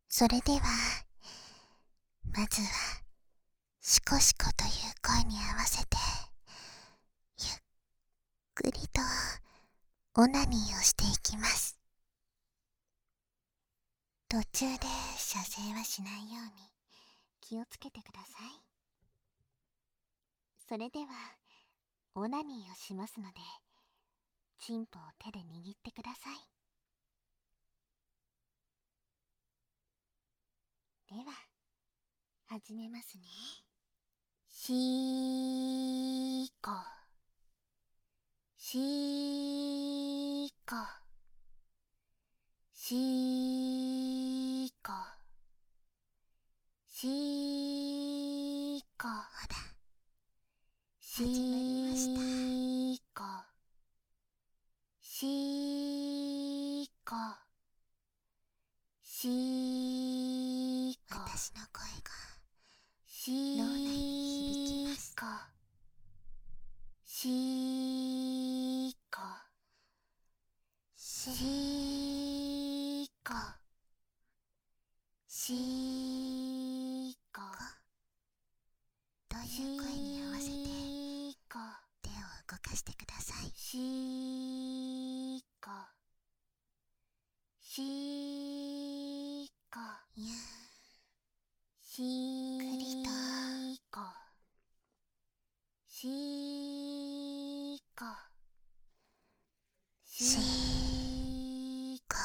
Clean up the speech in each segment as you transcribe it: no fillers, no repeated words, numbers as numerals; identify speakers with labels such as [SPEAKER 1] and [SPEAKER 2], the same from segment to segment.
[SPEAKER 1] それでは、まずは、シコシコという声に合わせて、ゆっくりとオナニーをしていきます。途中で射精はしないように気をつけてください。それでは、オナニーをしますので、チンポを手で握ってください。では、始めますね。しーこ、しーこ、しーこ、しーこ、ほら、しーこ、しーこ、しーこ、私の声が脳内に響きます。しーこ、しーこ、しーこ、という声に合わせて手を動かしてください。しーこ、しーこ、いやしーこ、しーこ、しーこ、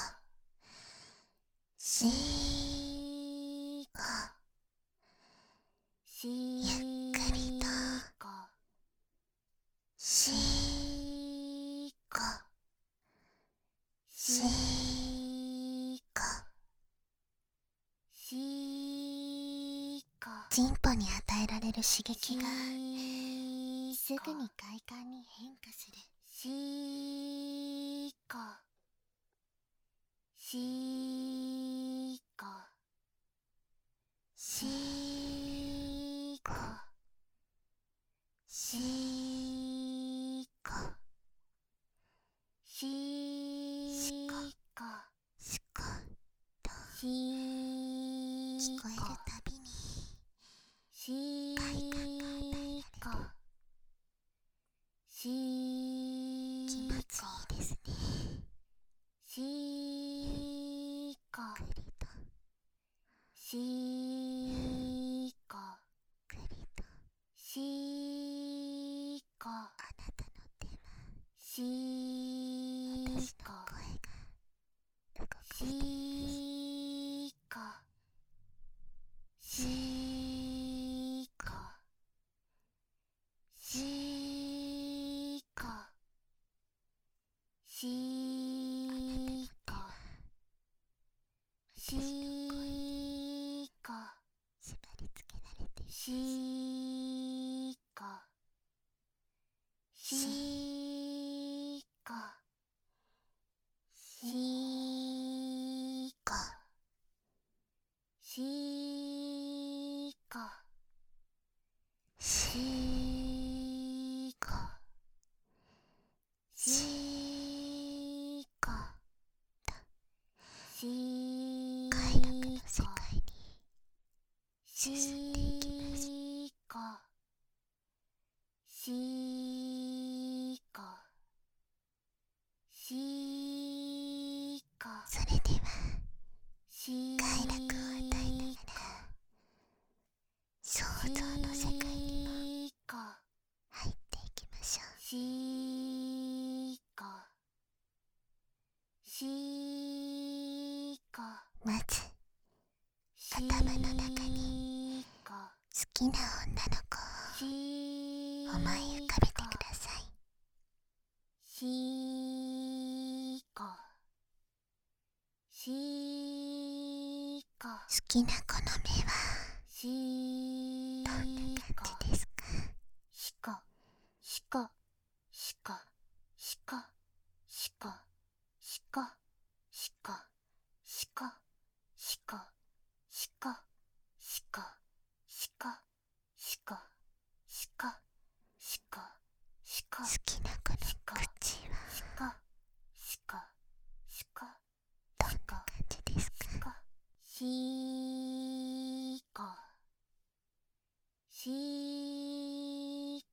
[SPEAKER 1] しーこ、ゆっくりとしーこ、しーこ、しーこ。チンポに与えられる刺激がすぐに快感に変化する。しーこ、しーこ、しーこ、しーこ、しーこ、しこ、と聞こえるたびに快感が与えられる。しーこ、気持ちいいですね。しーこ、ゆっくりとしーこ、ゆっくりとしーこ、あなたの手はしーこ、私の声が動かしてくれる。しーこ、しーこ、しーこ、しーこ、しーこ、縛り付けられています。しーこ、しーこ、しーこ、しーこ、しーこ、しーこ、しーこ、快楽の世界に進んでいきます。しーこ、しーこ、しーこ。それでは快楽を与えながら想像の世界にも入っていきましょう。しーこ、しーこ。まず頭の中に好きな女の子を思い浮かべてください。しーこ、しーこ。好きな子の目はどんな感じですか？しこ、しこ、しこ、しこ、しこ、しこ、しこ、しこ、しこ、しこ、しこ、しこ、しこ、しこ、しこ、しこ。好きな子の口はしこ、しこ、しこ、どんな感じですか？し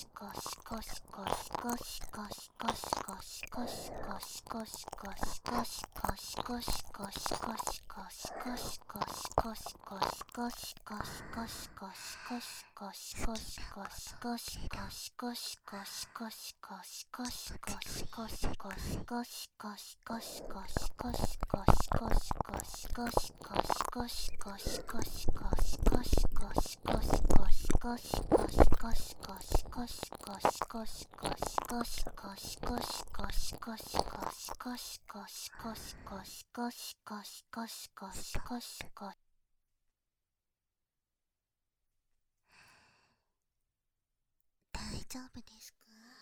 [SPEAKER 1] 丈夫ですか？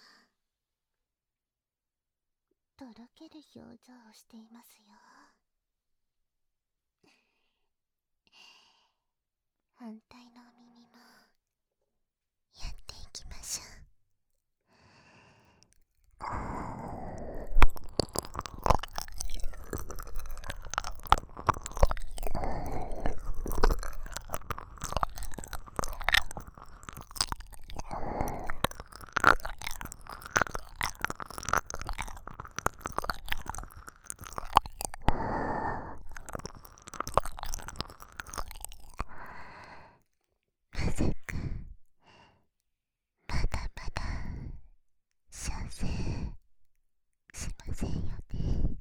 [SPEAKER 1] とろける表情をしていますよ。反対のお耳もやっていきましょう。まさかまだまだ射精しませんよね。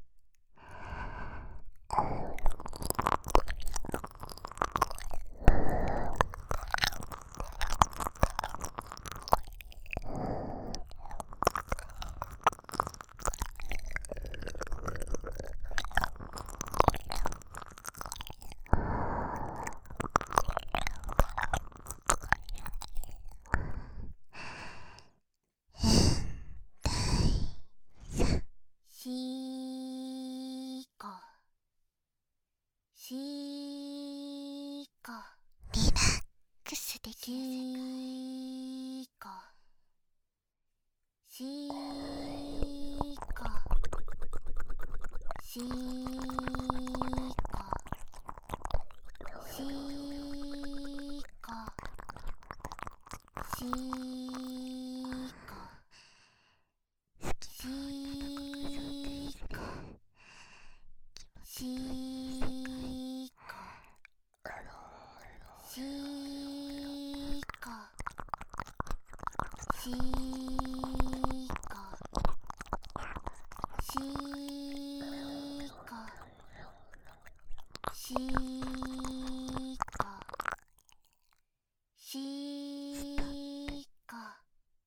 [SPEAKER 1] しーかしーかリラックスできませんか？しーかしーかしーかしーかしーかしーかしーかしーかしーかしーかしーか。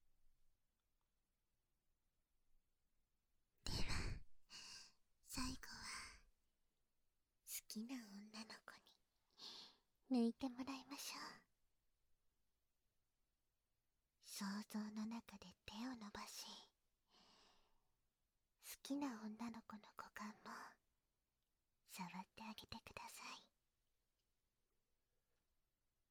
[SPEAKER 1] では最後は好きな女の子に抜いてもらいましょう。想像の中で手を伸ばし、好きな女の子の股間も触ってあげてください。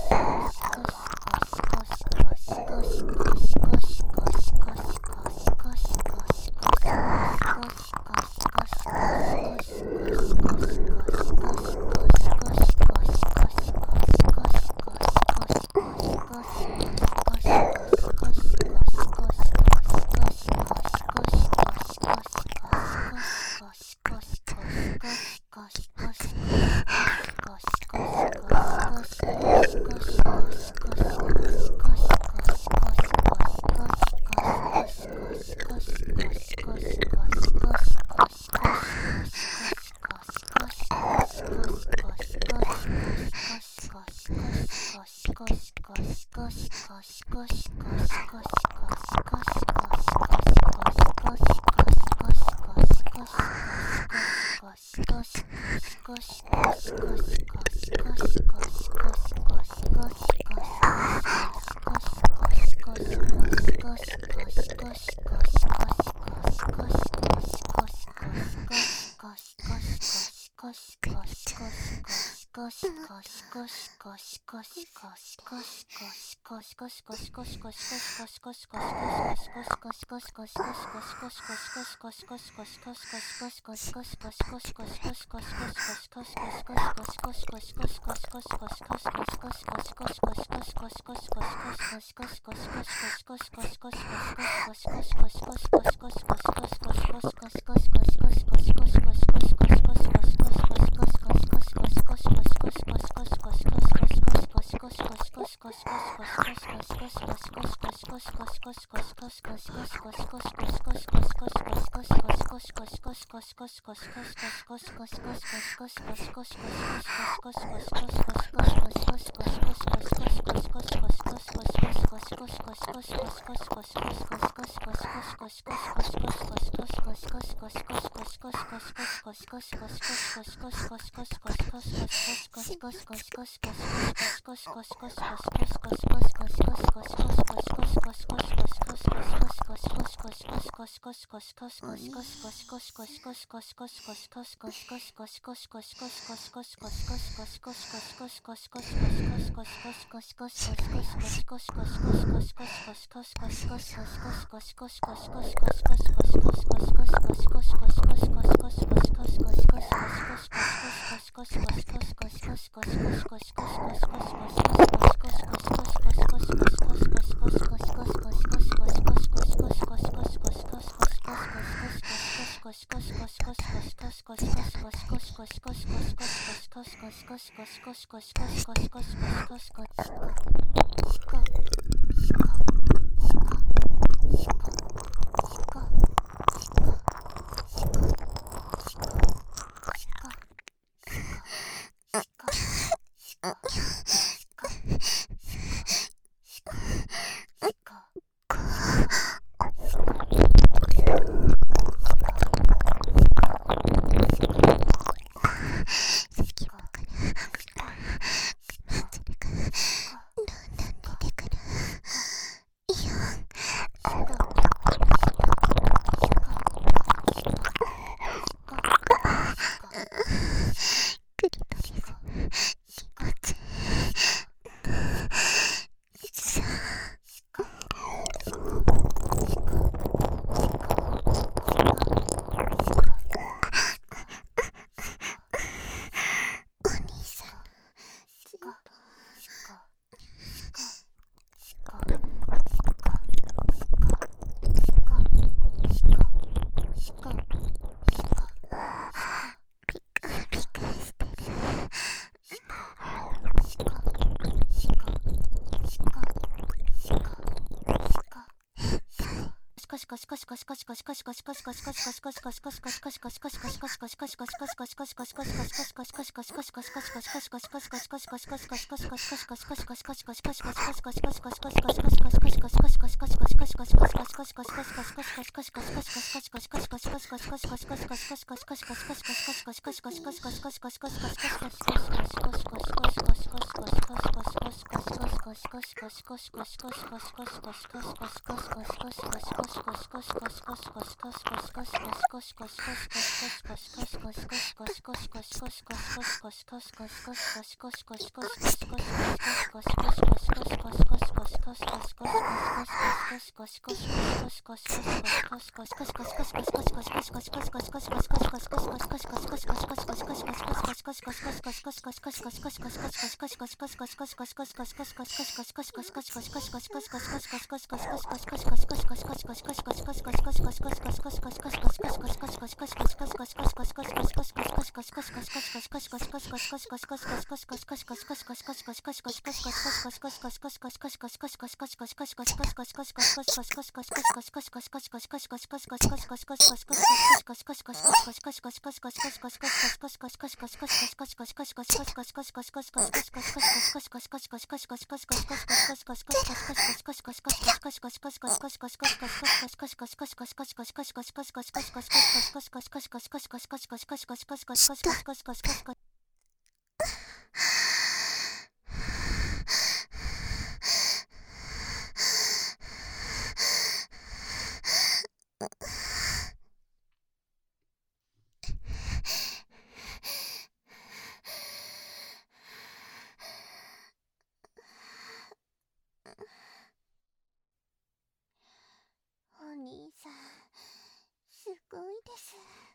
[SPEAKER 1] お兄さん、すごいです。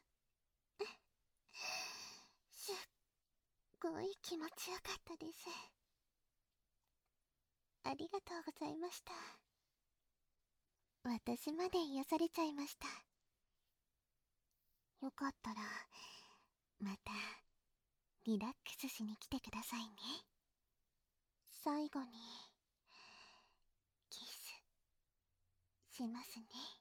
[SPEAKER 1] すっごい気持ちよかったです。ありがとうございました。私まで癒されちゃいました。よかったらまたリラックスしに来てくださいね。最後にキスしますね。